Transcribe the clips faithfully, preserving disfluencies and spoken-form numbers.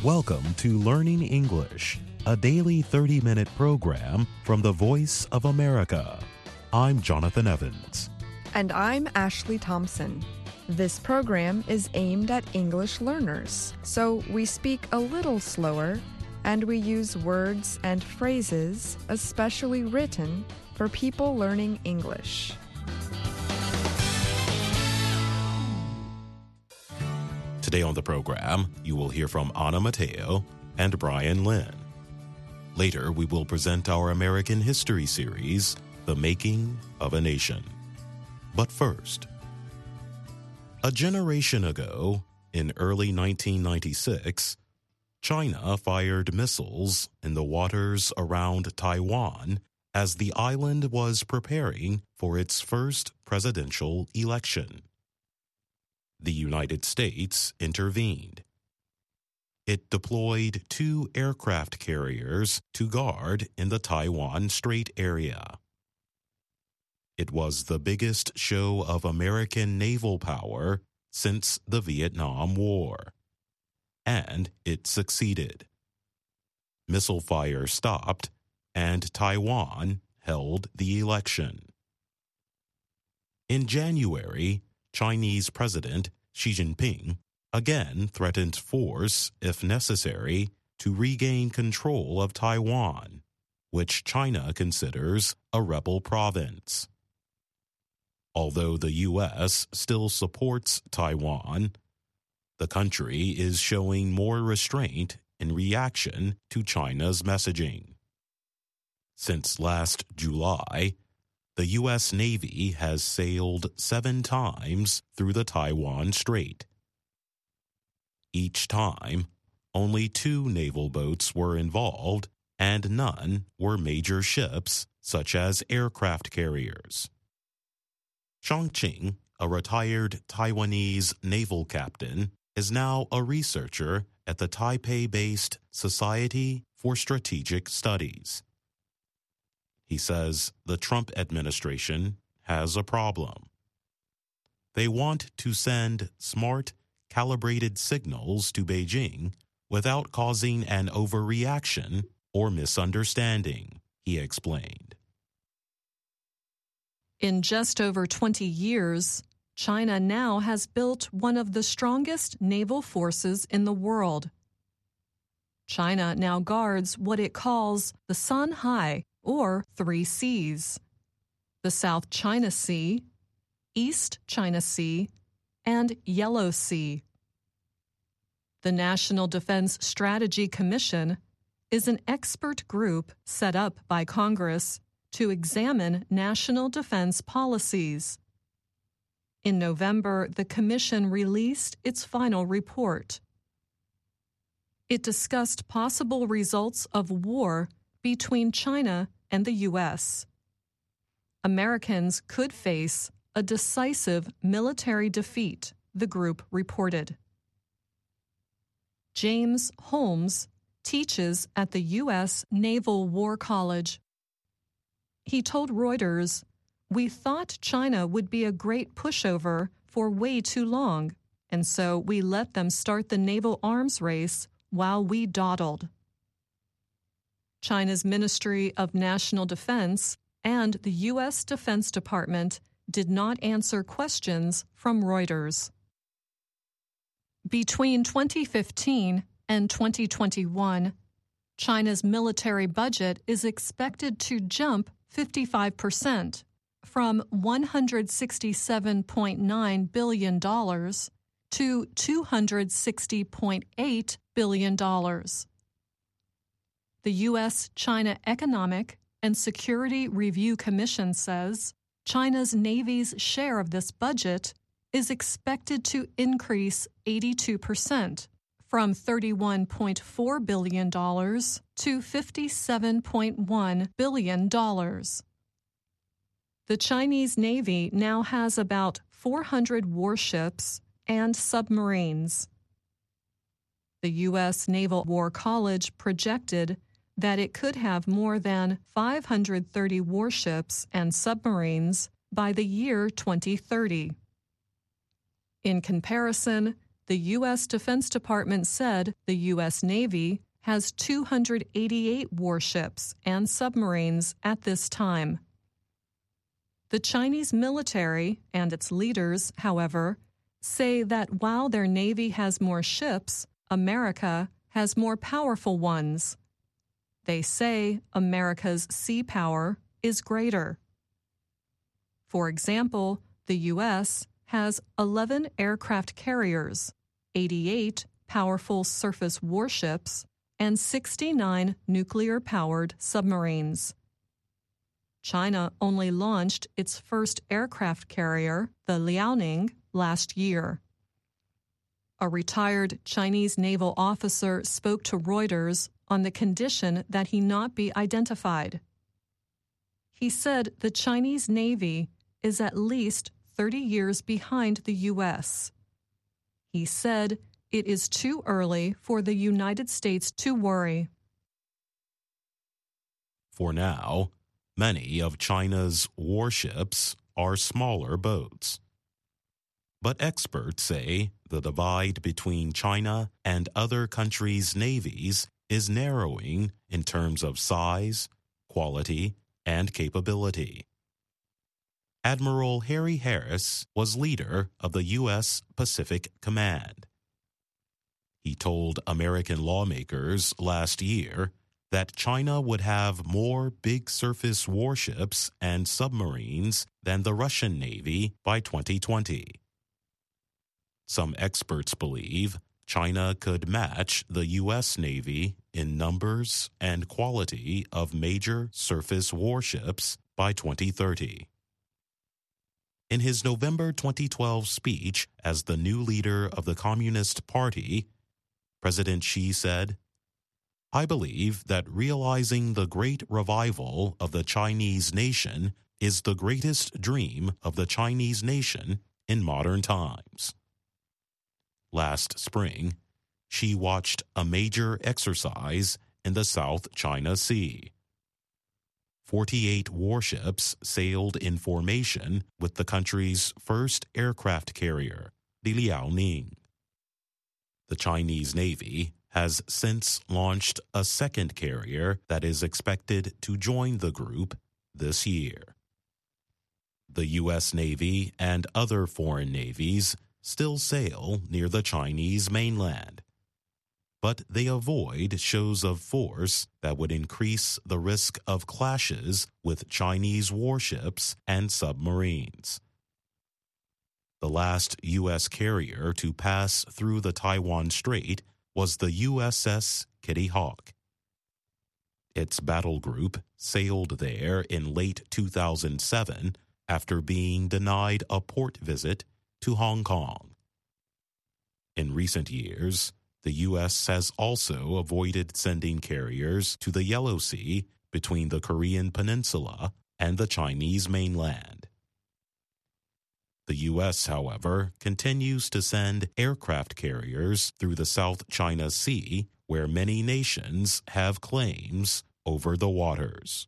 Welcome to Learning English, a daily thirty-minute program from the Voice of America. I'm Jonathan Evans. And I'm Ashley Thompson. This program is aimed at English learners, so we speak a little slower and we use words and phrases especially written for people learning English. Today on the program, you will hear from Anna Mateo and Brian Lynn. Later, we will present our American history series, The Making of a Nation. But first, a generation ago, in early nineteen ninety-six, China fired missiles in the waters around Taiwan as the island was preparing for its first presidential election. The United States intervened. It deployed two aircraft carriers to guard in the Taiwan Strait area. It was the biggest show of American naval power since the Vietnam War. And it succeeded. Missile fire stopped, and Taiwan held the election. In January, Chinese President Xi Jinping again threatened force, if necessary, to regain control of Taiwan, which China considers a rebel province. Although the U S still supports Taiwan, the country is showing more restraint in reaction to China's messaging. Since last July, the U S Navy has sailed seven times through the Taiwan Strait. Each time, only two naval boats were involved, and none were major ships such as aircraft carriers. Zhang Qing, a retired Taiwanese naval captain, is now a researcher at the Taipei-based Society for Strategic Studies. He says the Trump administration has a problem. They want to send smart, calibrated signals to Beijing without causing an overreaction or misunderstanding, he explained. In just over twenty years, China now has built one of the strongest naval forces in the world. China now guards what it calls the Sanhai, or Three Seas: the South China Sea, East China Sea, and Yellow Sea. The National Defense Strategy Commission is an expert group set up by Congress to examine national defense policies. In November, the Commission released its final report. It discussed possible results of war between China and the U S. Americans could face a decisive military defeat, the group reported. James Holmes teaches at the U S Naval War College. He told Reuters, "We thought China would be a great pushover for way too long, and so we let them start the naval arms race while we dawdled." China's Ministry of National Defense and the U S Defense Department did not answer questions from Reuters. Between twenty fifteen and twenty twenty-one, China's military budget is expected to jump fifty-five percent, from one hundred sixty-seven point nine billion dollars to two hundred sixty point eight billion dollars. The U S China Economic and Security Review Commission says China's Navy's share of this budget is expected to increase eighty-two percent, from thirty-one point four billion dollars to fifty-seven point one billion dollars. The Chinese Navy now has about four hundred warships and submarines. The U S Naval War College projected that it could have more than five hundred thirty warships and submarines by the year twenty thirty. In comparison, the U S Defense Department said the U S Navy has two hundred eighty-eight warships and submarines at this time. The Chinese military and its leaders, however, say that while their Navy has more ships, America has more powerful ones. They say America's sea power is greater. For example, the U S has eleven aircraft carriers, eighty-eight powerful surface warships, and sixty-nine nuclear-powered submarines. China only launched its first aircraft carrier, the Liaoning, last year. A retired Chinese naval officer spoke to Reuters on the condition that he not be identified. He said the Chinese Navy is at least thirty years behind the U S. He said it is too early for the United States to worry. For now, many of China's warships are smaller boats. But experts say the divide between China and other countries' navies is narrowing in terms of size, quality, and capability. Admiral Harry Harris was leader of the U S Pacific Command. He told American lawmakers last year that China would have more big surface warships and submarines than the Russian Navy by twenty twenty. Some experts believe China could match the U S Navy in numbers and quality of major surface warships by twenty thirty. In his November twenty twelve speech as the new leader of the Communist Party, President Xi said, "I believe that realizing the great revival of the Chinese nation is the greatest dream of the Chinese nation in modern times." Last spring, Xi watched a major exercise in the South China Sea. forty-eight warships sailed in formation with the country's first aircraft carrier, the Liaoning. The Chinese Navy has since launched a second carrier that is expected to join the group this year. The U S Navy and other foreign navies still sail near the Chinese mainland, but they avoid shows of force that would increase the risk of clashes with Chinese warships and submarines. The last U S carrier to pass through the Taiwan Strait was the U S S Kitty Hawk. Its battle group sailed there in late two thousand seven after being denied a port visit to Hong Kong. In recent years, the U S has also avoided sending carriers to the Yellow Sea between the Korean Peninsula and the Chinese mainland. The U S, however, continues to send aircraft carriers through the South China Sea, where many nations have claims over the waters.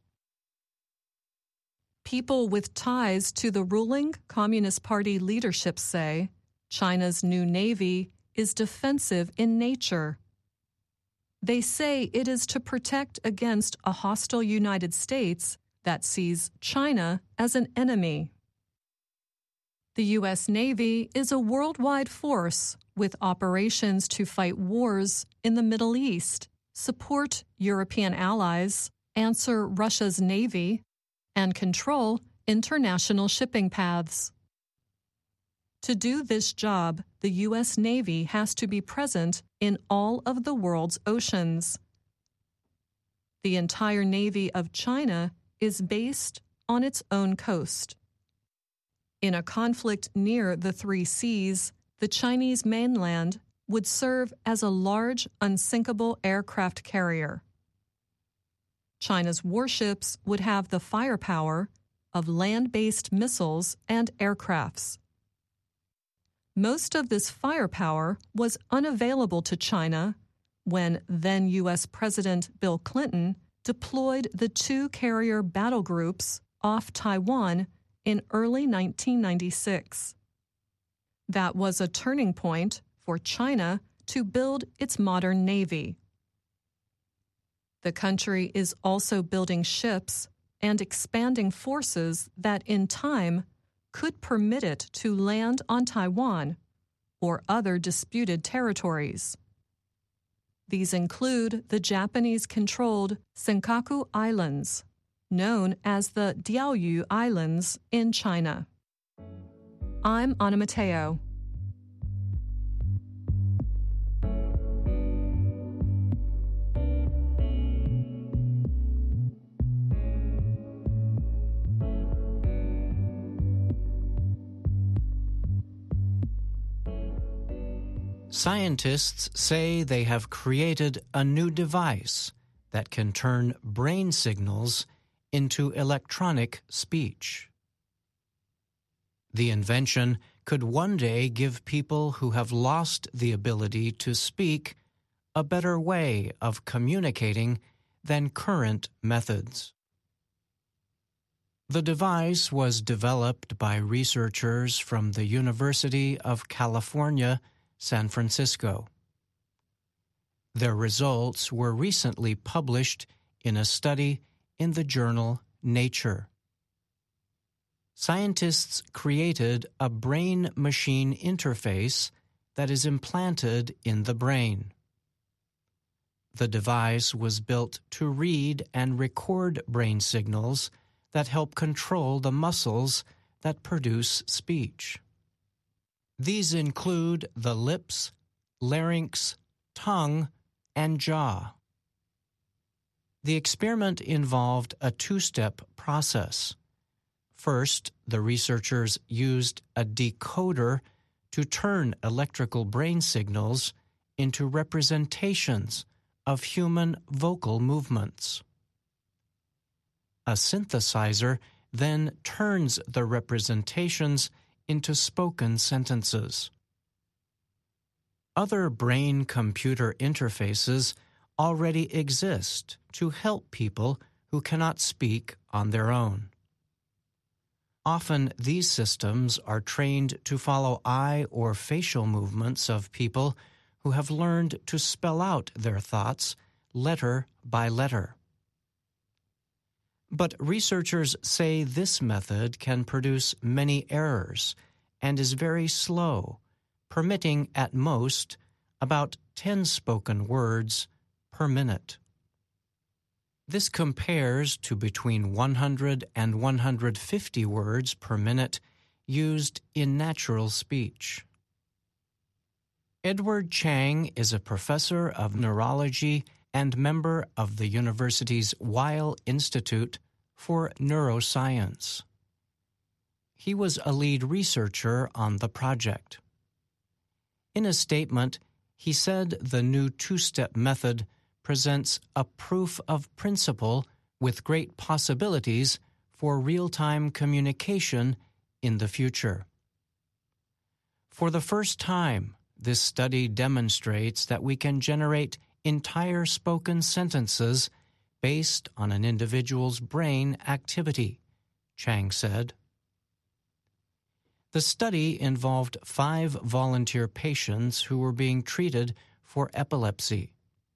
People with ties to the ruling Communist Party leadership say China's new navy is defensive in nature. They say it is to protect against a hostile United States that sees China as an enemy. The U S Navy is a worldwide force with operations to fight wars in the Middle East, support European allies, answer Russia's navy, and control international shipping paths. To do this job, the U S Navy has to be present in all of the world's oceans. The entire Navy of China is based on its own coast. In a conflict near the three seas, the Chinese mainland would serve as a large, unsinkable aircraft carrier. China's warships would have the firepower of land-based missiles and aircrafts. Most of this firepower was unavailable to China when then U S President Bill Clinton deployed the two carrier battle groups off Taiwan in early nineteen ninety-six. That was a turning point for China to build its modern navy. The country is also building ships and expanding forces that in time could permit it to land on Taiwan or other disputed territories. These include the Japanese-controlled Senkaku Islands, known as the Diaoyu Islands in China. I'm Anna Matteo. Scientists say they have created a new device that can turn brain signals into electronic speech. The invention could one day give people who have lost the ability to speak a better way of communicating than current methods. The device was developed by researchers from the University of California, San Francisco. Their results were recently published in a study in the journal Nature. Scientists created a brain-machine interface that is implanted in the brain. The device was built to read and record brain signals that help control the muscles that produce speech. These include the lips, larynx, tongue, and jaw. The experiment involved a two-step process. First, the researchers used a decoder to turn electrical brain signals into representations of human vocal movements. A synthesizer then turns the representations into spoken sentences. Other brain-computer interfaces already exist to help people who cannot speak on their own. Often these systems are trained to follow eye or facial movements of people who have learned to spell out their thoughts letter by letter. But researchers say this method can produce many errors and is very slow, permitting at most about ten spoken words per minute. This compares to between one hundred and one hundred fifty words per minute used in natural speech. Edward Chang is a professor of neurology and member of the university's Weil Institute for Neuroscience. He was a lead researcher on the project. In a statement, he said the new two-step method presents a proof of principle with great possibilities for real-time communication in the future. For the first time, this study demonstrates that we can generate entire spoken sentences based on an individual's brain activity, Chang said. The study involved five volunteer patients who were being treated for epilepsy.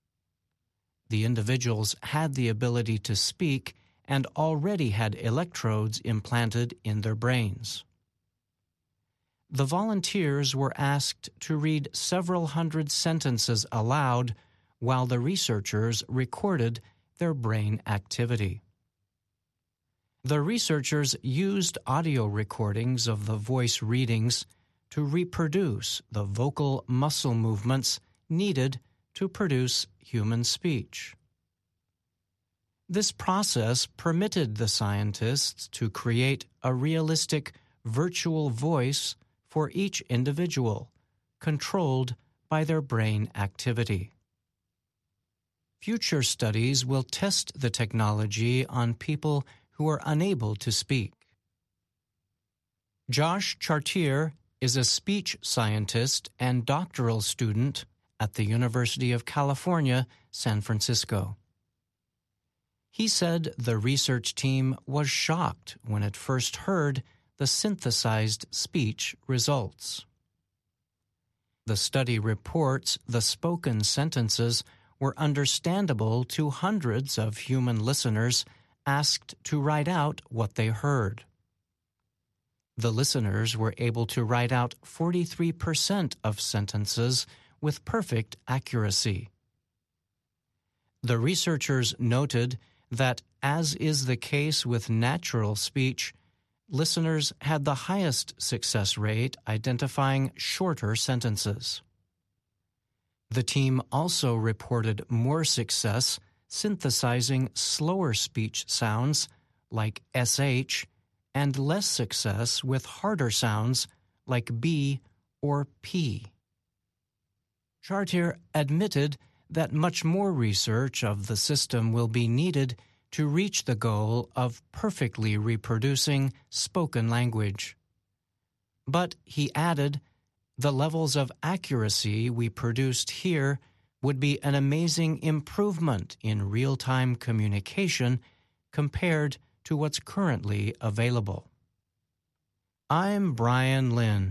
The individuals had the ability to speak and already had electrodes implanted in their brains. The volunteers were asked to read several hundred sentences aloud while the researchers recorded their brain activity. The researchers used audio recordings of the voice readings to reproduce the vocal muscle movements needed to produce human speech. This process permitted the scientists to create a realistic virtual voice for each individual, controlled by their brain activity. Future studies will test the technology on people who are unable to speak. Josh Chartier is a speech scientist and doctoral student at the University of California, San Francisco. He said the research team was shocked when it first heard the synthesized speech results. The study reports the spoken sentences were understandable to hundreds of human listeners asked to write out what they heard. The listeners were able to write out forty-three percent of sentences with perfect accuracy. The researchers noted that, as is the case with natural speech, listeners had the highest success rate identifying shorter sentences. The team also reported more success synthesizing slower speech sounds like S H and less success with harder sounds like B or P. Chartier admitted that much more research of the system will be needed to reach the goal of perfectly reproducing spoken language. But, he added, the levels of accuracy we produced here would be an amazing improvement in real-time communication compared to what's currently available. I'm Brian Lynn.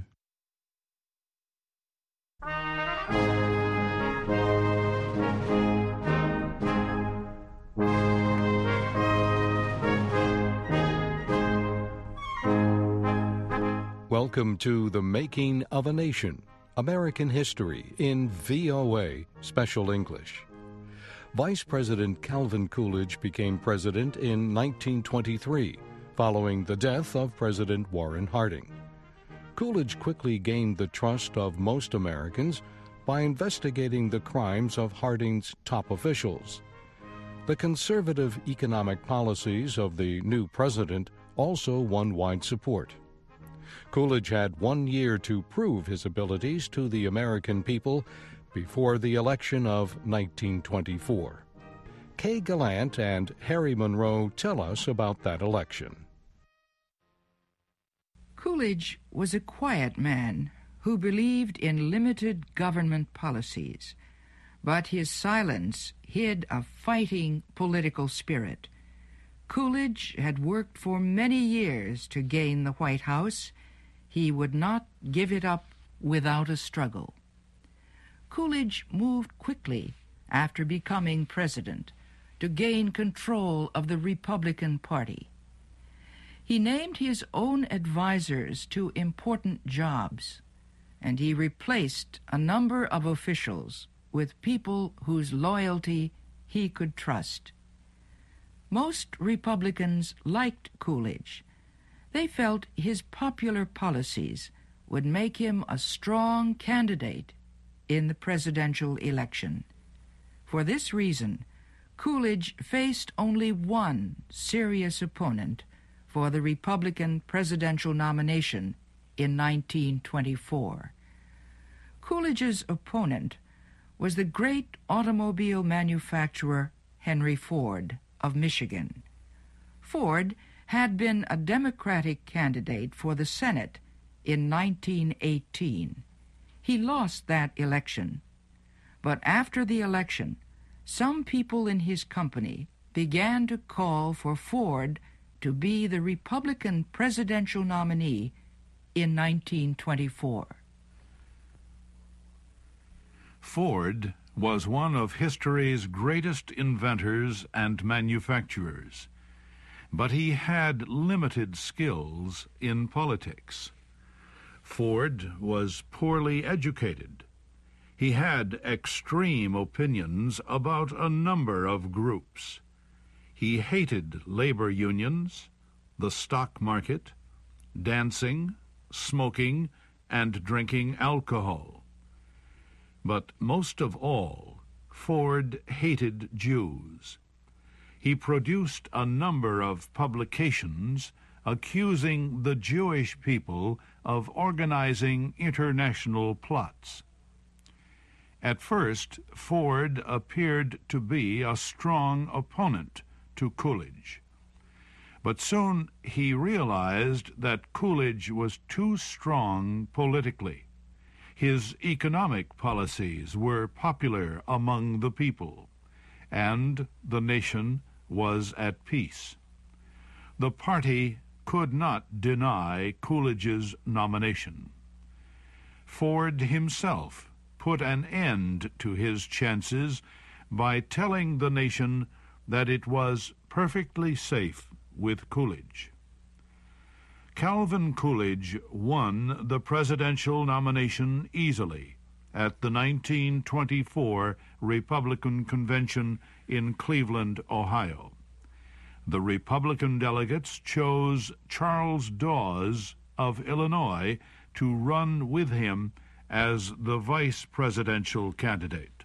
Welcome to The Making of a Nation, American History in V O A Special English. Vice President Calvin Coolidge became president in nineteen twenty-three, following the death of President Warren Harding. Coolidge quickly gained the trust of most Americans by investigating the crimes of Harding's top officials. The conservative economic policies of the new president also won wide support. Coolidge had one year to prove his abilities to the American people before the election of nineteen twenty-four. Kay Gallant and Harry Monroe tell us about that election. Coolidge was a quiet man who believed in limited government policies, but his silence hid a fighting political spirit. Coolidge had worked for many years to gain the White House. He would not give it up without a struggle. Coolidge moved quickly after becoming president to gain control of the Republican Party. He named his own advisors to important jobs, and he replaced a number of officials with people whose loyalty he could trust. Most Republicans liked Coolidge. They felt his popular policies would make him a strong candidate in the presidential election. For this reason, Coolidge faced only one serious opponent for the Republican presidential nomination in nineteen twenty-four. Coolidge's opponent was the great automobile manufacturer Henry Ford of Michigan. Ford had been a Democratic candidate for the Senate in nineteen eighteen. He lost that election. But after the election, some people in his company began to call for Ford to be the Republican presidential nominee in nineteen twenty-four. Ford was one of history's greatest inventors and manufacturers, but he had limited skills in politics. Ford was poorly educated. He had extreme opinions about a number of groups. He hated labor unions, the stock market, dancing, smoking, and drinking alcohol. But most of all, Ford hated Jews. He produced a number of publications accusing the Jewish people of organizing international plots. At first, Ford appeared to be a strong opponent to Coolidge. But soon he realized that Coolidge was too strong politically. His economic policies were popular among the people, and the nation was at peace. The party could not deny Coolidge's nomination. Ford himself put an end to his chances by telling the nation that it was perfectly safe with Coolidge. Calvin Coolidge won the presidential nomination easily at the nineteen twenty-four Republican Convention in Cleveland, Ohio. The Republican delegates chose Charles Dawes of Illinois to run with him as the vice presidential candidate.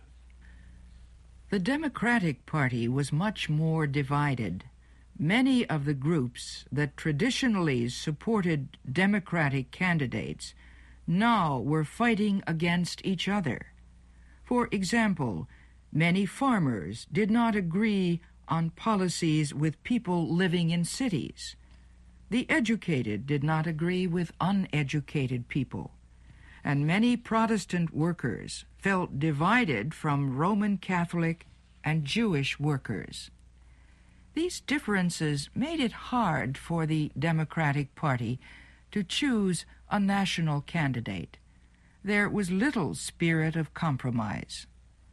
The Democratic Party was much more divided. Many of the groups that traditionally supported Democratic candidates now were fighting against each other. For example, many farmers did not agree on policies with people living in cities. The educated did not agree with uneducated people. And many Protestant workers felt divided from Roman Catholic and Jewish workers. These differences made it hard for the Democratic Party to choose a national candidate. There was little spirit of compromise.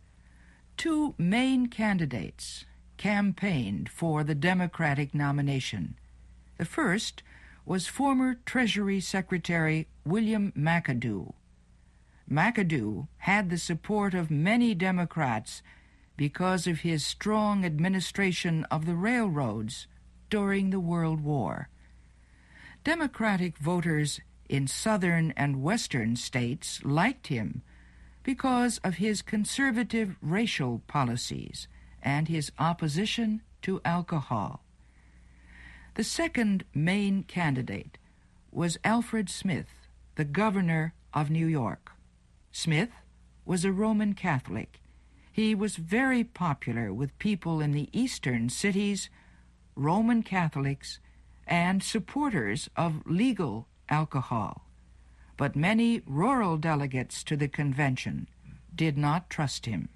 Two main candidates campaigned for the Democratic nomination. The first was former Treasury Secretary William McAdoo. McAdoo had the support of many Democrats because of his strong administration of the railroads during the World War. Democratic voters in southern and western states liked him because of his conservative racial policies and his opposition to alcohol. The second main candidate was Alfred Smith, the governor of New York. Smith was a Roman Catholic. He was very popular with people in the eastern cities, Roman Catholics, and supporters of legal alcohol. But many rural delegates to the convention did not trust him.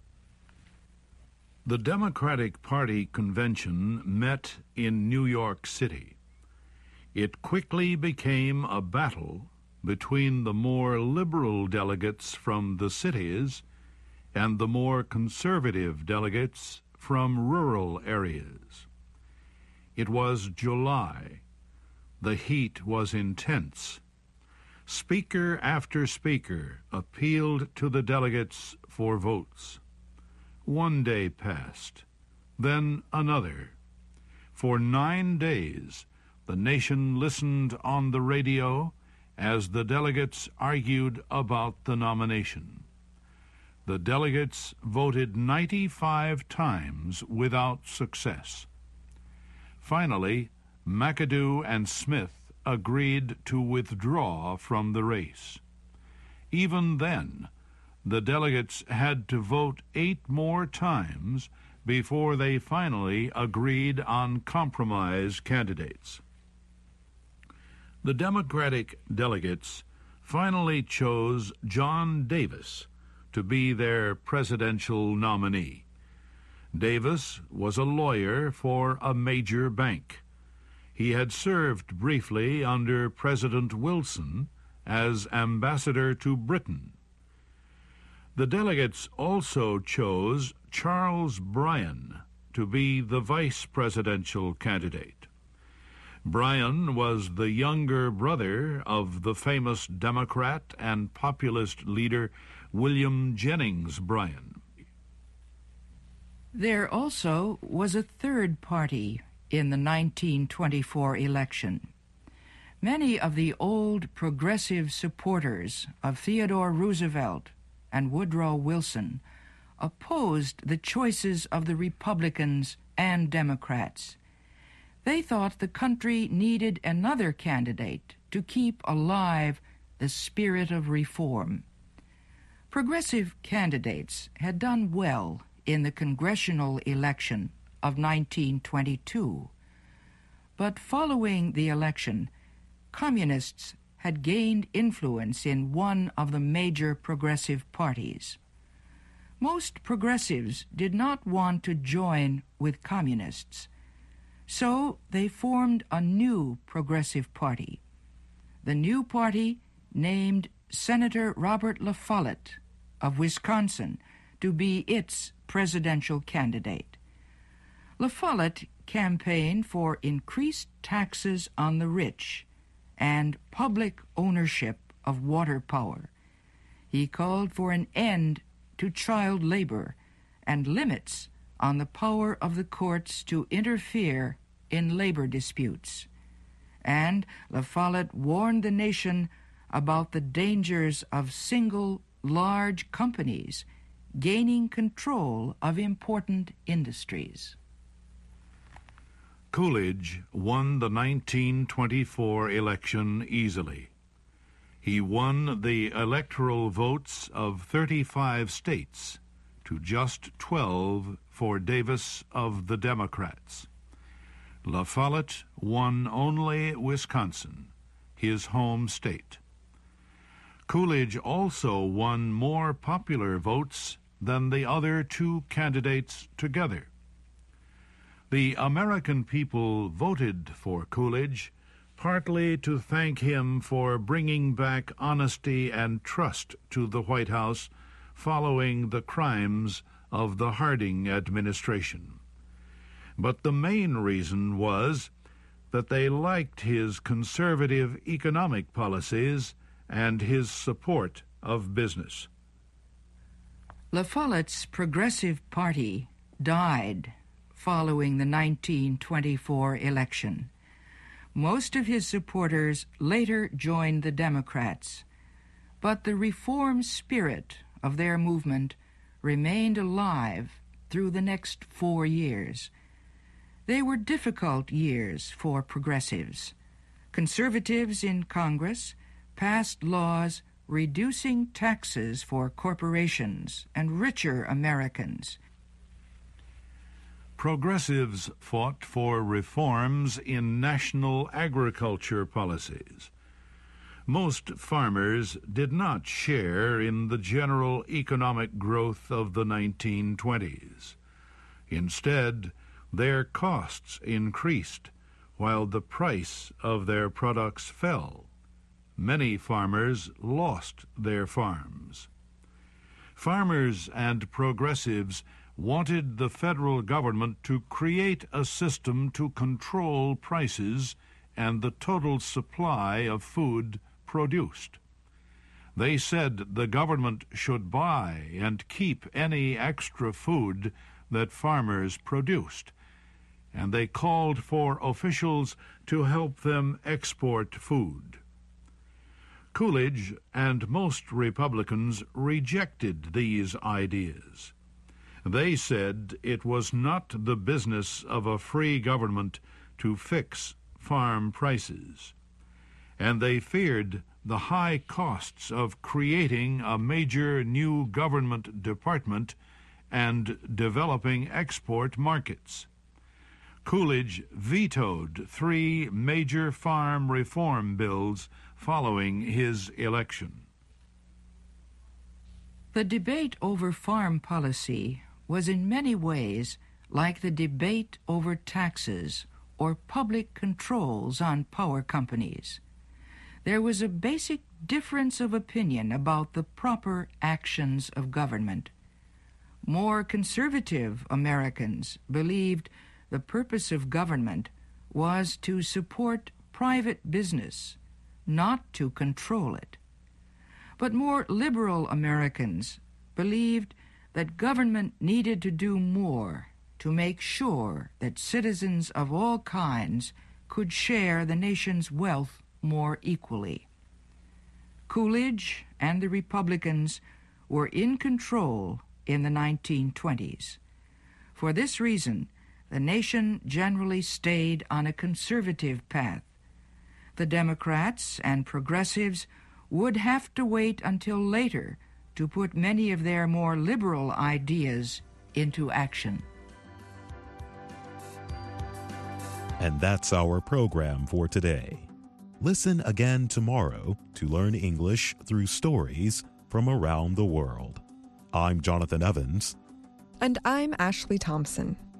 The Democratic Party convention met in New York City. It quickly became a battle between the more liberal delegates from the cities and the more conservative delegates from rural areas. It was July. The heat was intense. Speaker after speaker appealed to the delegates for votes. One day passed, then another. For nine days, the nation listened on the radio as the delegates argued about the nomination. The delegates voted ninety-five times without success. Finally, McAdoo and Smith agreed to withdraw from the race. Even then, the delegates had to vote eight more times before they finally agreed on compromise candidates. The Democratic delegates finally chose John Davis to be their presidential nominee. Davis was a lawyer for a major bank. He had served briefly under President Wilson as ambassador to Britain. The delegates also chose Charles Bryan to be the vice presidential candidate. Bryan was the younger brother of the famous Democrat and populist leader William Jennings Bryan. There also was a third party in the nineteen twenty-four election. Many of the old progressive supporters of Theodore Roosevelt and Woodrow Wilson opposed the choices of the Republicans and Democrats. They thought the country needed another candidate to keep alive the spirit of reform. Progressive candidates had done well in the congressional election of nineteen twenty-two. But following the election, communists had gained influence in one of the major progressive parties. Most progressives did not want to join with communists, so they formed a new progressive party. The new party, named Senator Robert La Follette of Wisconsin to be its presidential candidate. La Follette campaigned for increased taxes on the rich and public ownership of water power. He called for an end to child labor and limits on the power of the courts to interfere in labor disputes. And La Follette warned the nation about the dangers of single large companies gaining control of important industries. Coolidge won the nineteen twenty-four election easily. He won the electoral votes of thirty-five states to just twelve for Davis of the Democrats. La Follette won only Wisconsin, his home state. Coolidge also won more popular votes than the other two candidates together. The American people voted for Coolidge partly to thank him for bringing back honesty and trust to the White House following the crimes of the Harding administration. But the main reason was that they liked his conservative economic policies and his support of business. La Follette's Progressive Party died following the nineteen twenty-four election. Most of his supporters later joined the Democrats, but the reform spirit of their movement remained alive through the next four years. They were difficult years for progressives. Conservatives in Congress passed laws reducing taxes for corporations and richer Americans. Progressives fought for reforms in national agriculture policies. Most farmers did not share in the general economic growth of the nineteen twenties. Instead, their costs increased while the price of their products fell. Many farmers lost their farms. Farmers and progressives wanted the federal government to create a system to control prices and the total supply of food produced. They said the government should buy and keep any extra food that farmers produced, and they called for officials to help them export food. Coolidge and most Republicans rejected these ideas. They said it was not the business of a free government to fix farm prices, and they feared the high costs of creating a major new government department and developing export markets. Coolidge vetoed three major farm reform bills following his election. The debate over farm policy was in many ways like the debate over taxes or public controls on power companies. There was a basic difference of opinion about the proper actions of government. More conservative Americans believed the purpose of government was to support private business, not to control it. But more liberal Americans believed that government needed to do more to make sure that citizens of all kinds could share the nation's wealth more equally. Coolidge and the Republicans were in control in the nineteen twenties. For this reason, the nation generally stayed on a conservative path. The Democrats and progressives would have to wait until later to put many of their more liberal ideas into action. And that's our program for today. Listen again tomorrow to learn English through stories from around the world. I'm Jonathan Evans. And I'm Ashley Thompson.